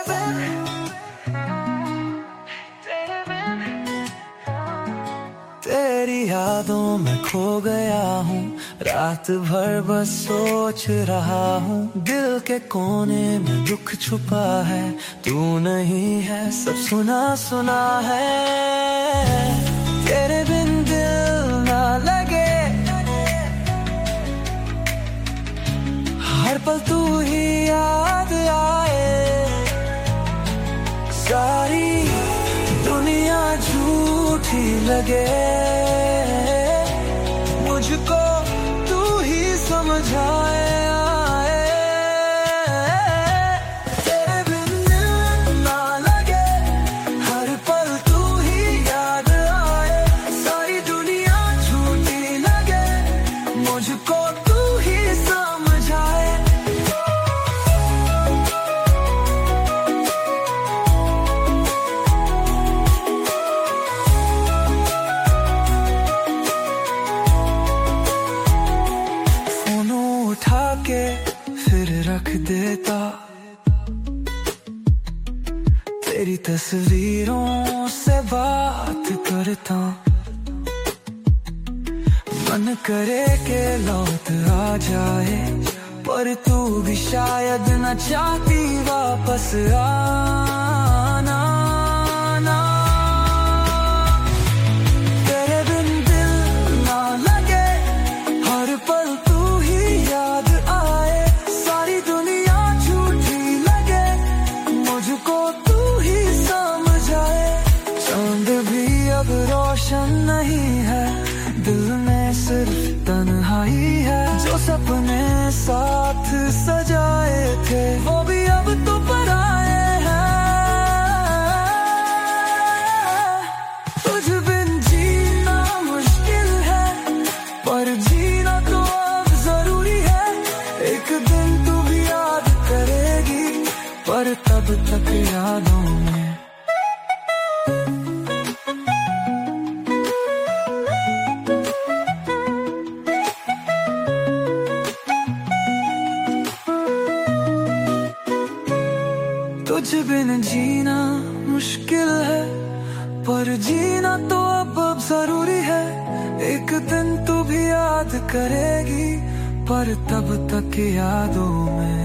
तेरी यादों में खो गया हूँ, रात भर बस सोच रहा हूँ। दिल के कोने में दुख छुपा है, तू नहीं है सब सुना सुना है। तेरे बिन दिल ना लगे, हर पल तू ही याद आए। सारी दुनिया झूठी लगे, मुझको तू ही समझाए। तेरे बिन दिल ना लगे, हर पल तू ही याद आए। सारी दुनिया झूठी लगे, मुझको तू ही समझाए। उठा के फिर रख देता, तेरी तस्वीरों से बात करता। मन करे के लौट आ जाए, पर तू भी शायद न चाहती वापस आना। तेरे बिन दिल ना लगे, हर पल तू ही याद आए। सारी दुनिया झूठी लगे, मुझको तू ही समझाए। चांद भी अब रोशन नहीं है, दिल में सिर्फ तन्हाई है। जो सपने साथ सजाए थे, वो भी अब तो पराए हैं। तुझ बिन जीना मुश्किल है, पर जीना तो अब जरूरी है। एक दिन तू भी याद करेगी, पर तब तक यादों में। तुझ बिन जीना मुश्किल है, पर जीना तो अब जरूरी है। एक दिन तू भी याद करेगी, पर तब तक यादों में।